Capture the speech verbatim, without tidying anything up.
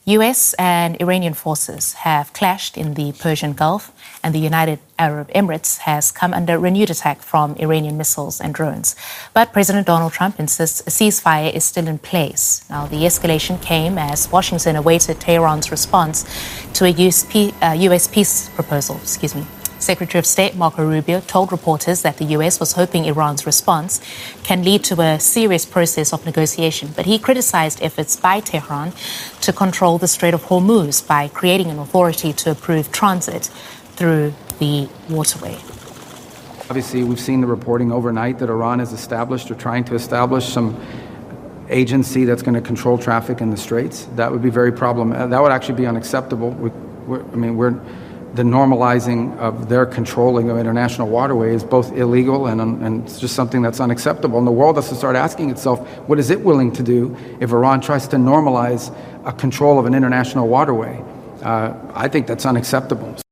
U S and Iranian forces have clashed in the Persian Gulf, and the United Arab Emirates has come under renewed attack from Iranian missiles and drones. But President Donald Trump insists a ceasefire is still in place. Now, the escalation came as Washington awaited Tehran's response to a U S peace proposal. Excuse me. Secretary of State Marco Rubio told reporters that the U S was hoping Iran's response can lead to a serious process of negotiation, but he criticized efforts by Tehran to control the Strait of Hormuz by creating an authority to approve transit through the waterway. Obviously, we've seen the reporting overnight that Iran has established or trying to establish some agency that's going to control traffic in the straits. That would be very problematic. That would actually be unacceptable. We, we're, I mean, we're the normalizing of their controlling of international waterways is both illegal and, and it's just something that's unacceptable. And the world has to start asking itself, what is it willing to do if Iran tries to normalize a control of an international waterway? Uh, I think that's unacceptable.